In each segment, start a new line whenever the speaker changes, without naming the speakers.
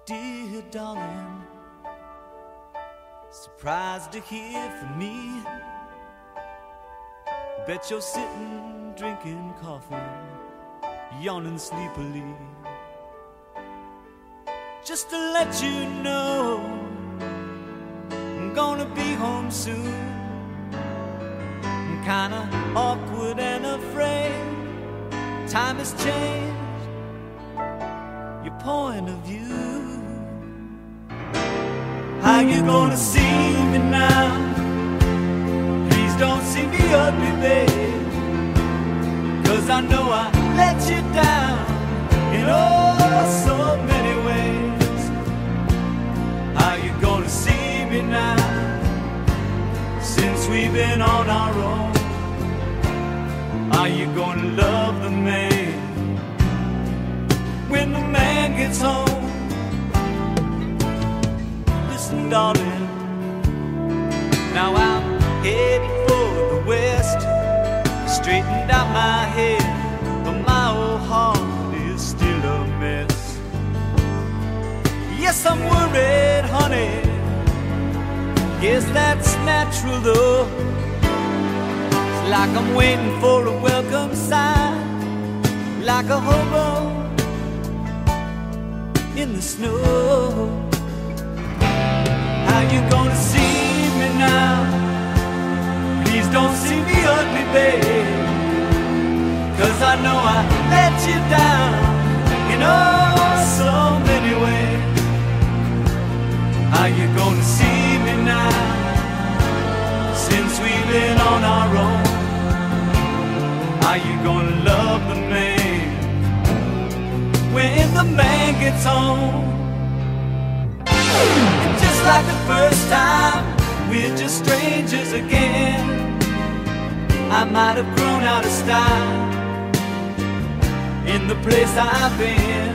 Dear darling, surprised to hear from me. Bet you're sitting drinking coffee, yawning sleepily. Just to let you know, I'm gonna be home soon. I'm kinda awkward and afraid. Time has changed your point of view. How you gonna see me now? Please don't see me ugly, babe, 'cause I know I let you down in oh so many ways. How you gonna see me now? Since we've been on our own, are you gonna love the man when the man gets home? Listen, darling, now I'm headed for the west. Straightened out my head, but my old heart is still a mess. Yes, I'm worried, honey. Guess that's natural though. It's like I'm waiting for a welcome sign, like a hobo in the snow. How you gonna see me now? Please don't see me ugly, babe, 'cause I know I let you down in oh so many ways. How you gonna see me now? Since we've been on our own, are you gonna love the man when the man gets home? And just like the first time, we're just strangers again. I might have grown out of style in the place I've been.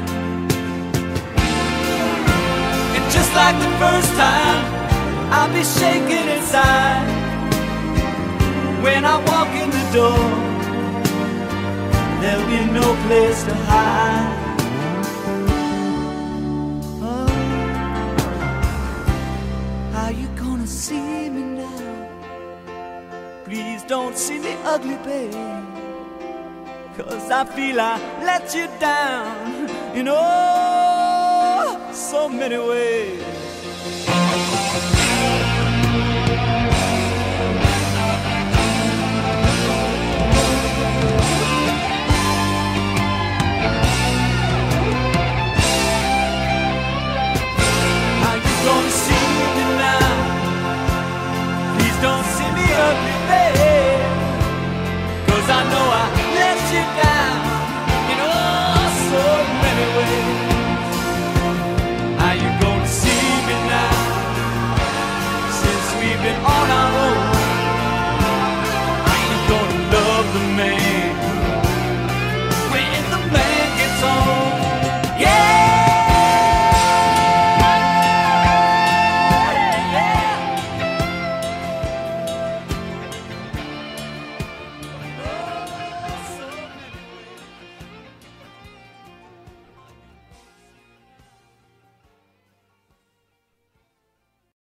And just like the first time, I'll be shaking inside when I walk in the door. There'll be no place to hide. Oh, how you gonna see me now? Please don't see me ugly, babe, 'cause I feel I let you down in oh so many ways.